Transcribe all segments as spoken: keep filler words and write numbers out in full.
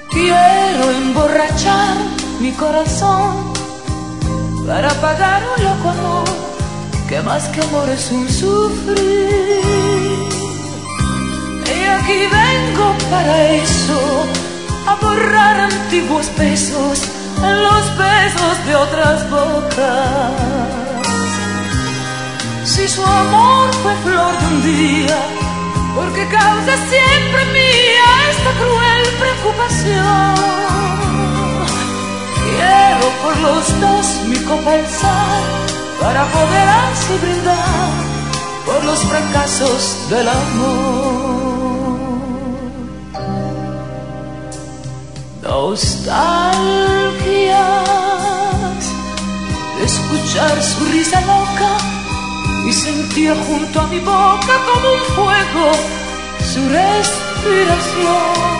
Quiero emborrachar mi corazón para pagar un loco amor, que más que amor es un sufrir. Y aquí vengo para eso, a borrar antiguos besos en los besos de otras bocas. Si su amor fue flor de un día, porque causa siempre mía esta cruel preocupación. Quiero por los dos mi copa alzar, para poder así brindar por los fracasos del amor. Nostalgias de escuchar su risa loca y sentir junto a mi boca como un fuego su respiración.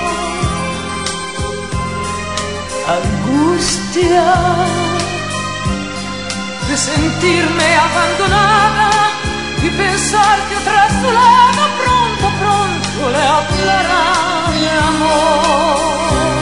Angustia de sentirme abandonada y pensar que otra a su lado pronto, pronto le hablará de amor.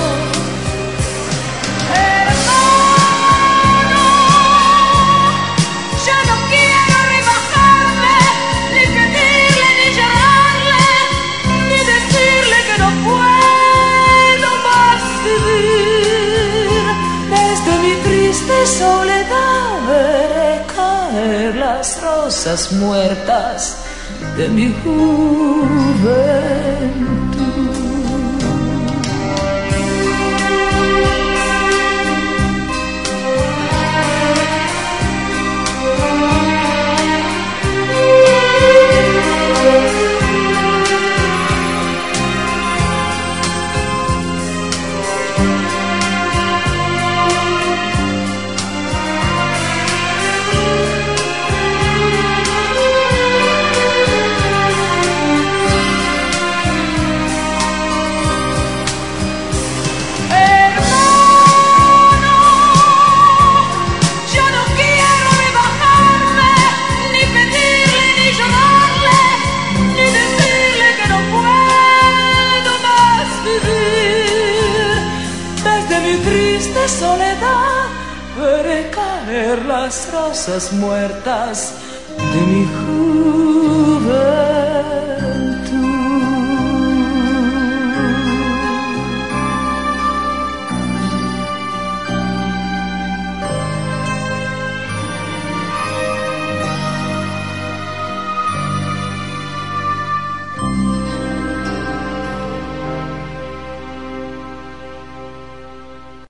Soledad veré caer las rosas muertas de mi juventud. Soledad veré caer las rosas muertas de mi juventud.